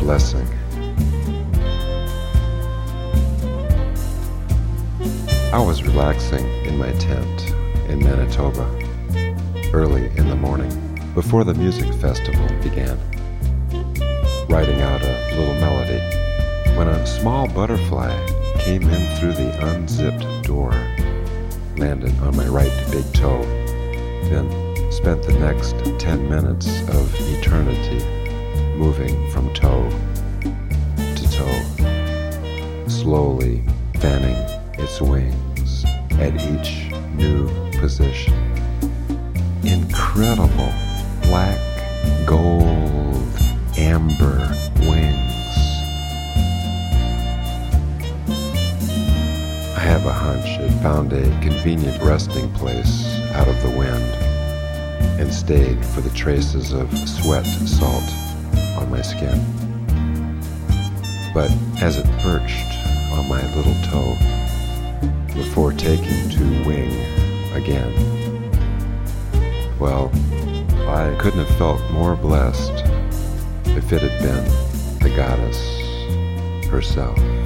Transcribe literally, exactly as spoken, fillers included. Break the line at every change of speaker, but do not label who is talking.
blessing. I was relaxing in my tent in Manitoba early in the morning before the music festival began, writing out a little melody when a small butterfly came in through the unzipped door, landed on my right big toe, then spent the next ten minutes of eternity moving from toe to toe, slowly fanning its wings at each new position. Incredible black, gold, amber wings. I have a hunch it found a convenient resting place out of the wind and stayed for the traces of sweat salt on my skin. But as it perched on my little toe before taking to wing again, well, I couldn't have felt more blessed if it had been the goddess herself.